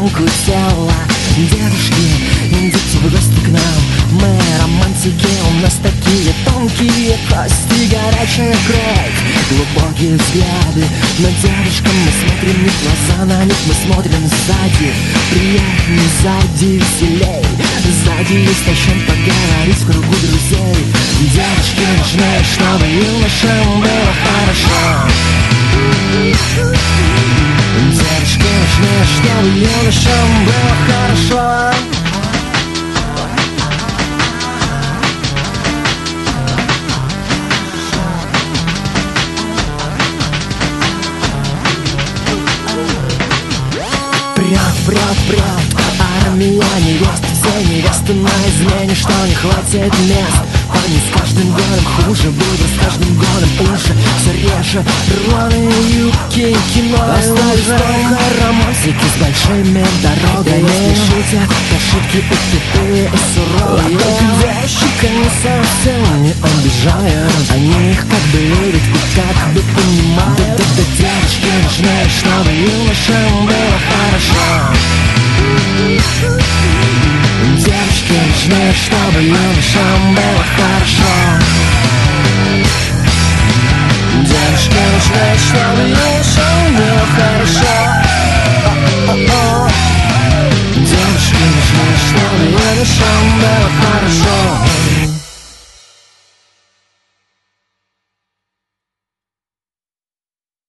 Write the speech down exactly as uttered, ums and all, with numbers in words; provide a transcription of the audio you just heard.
оценку тела. Девушки, идите в гости к нам, мы романтики, у нас такие тонкие кости, горячая кровь, глубокие взгляды. На девушкам мы смотрим не в глаза, на них мы смотрим сзади. Приятнее сзади, веселей, сзади есть о чем поговорить в кругу друзей. Девушки нужны, чтобы юношам было хорошо. Девушки нужны, чтобы юношам было хорошо. Прет, прет, прет, армия невест, все невесты на измене, что не хватит мест. Парни с каждым годом хуже, будут с каждым годом уже все реже. Рваные юбки, кино остались только романтики с большими дорогами. Если шутят, то шутки и тупые, и суровые. Девочек они совсем не обижают, они их как бы любят и как бы понимают. Да-да-да, девочки нужны, чтобы юношам было хорошо. Девочки нужны, чтобы юношам было хорошо.